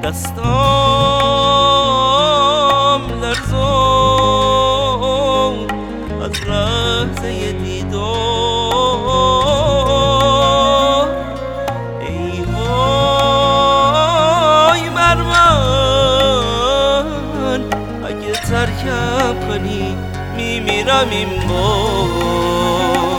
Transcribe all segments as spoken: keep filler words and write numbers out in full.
دستام لرزون از لحظه دیدار. ای وای بر من اگه ترکم کنی میمیرم این بار.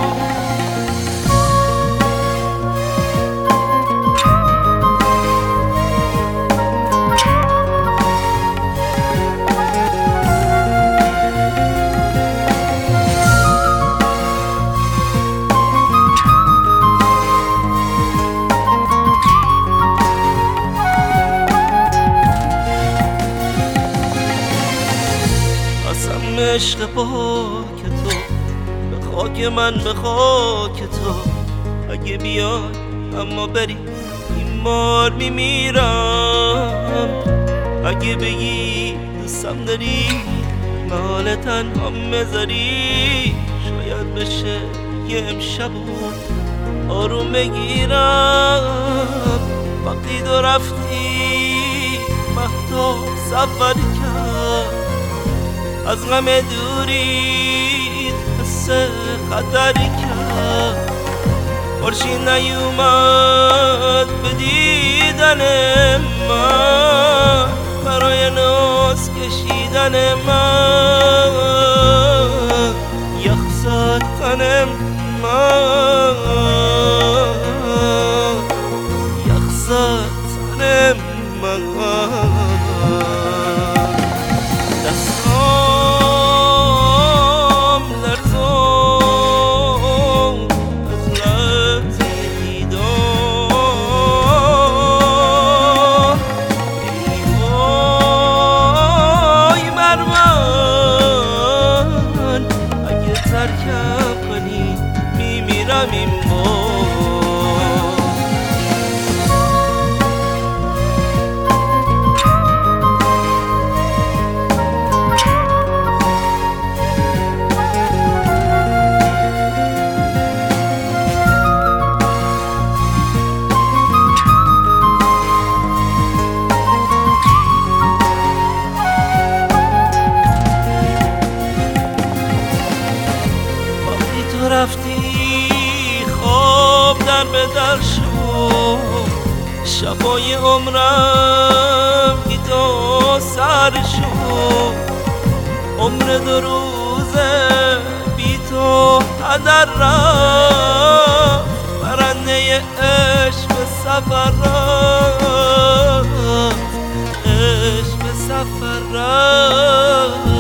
عشق پاک تو به خاک من، به خاک تو اگه بیای اما بری این بار میمیرم. اگه بگی دوستم داری مال تنها مذاری، شاید بشه یه امشب آروم بگیرم. وقتی تو رفتی مهتاب سفر کرد، از غم دوریت حس خطر کرد. خورشید نیومد به دیدن من، برای ناز کشیدن من. یخ زد تن من، یخ زد تن من. ترکم کنی میمیرم این رفتی خواب در به در شد. شبای عمرم بی تو سر شد. عمر دو روزه بی تو هدر رفت. برنده عشق به سفر رفت، عشق به سفر رفت.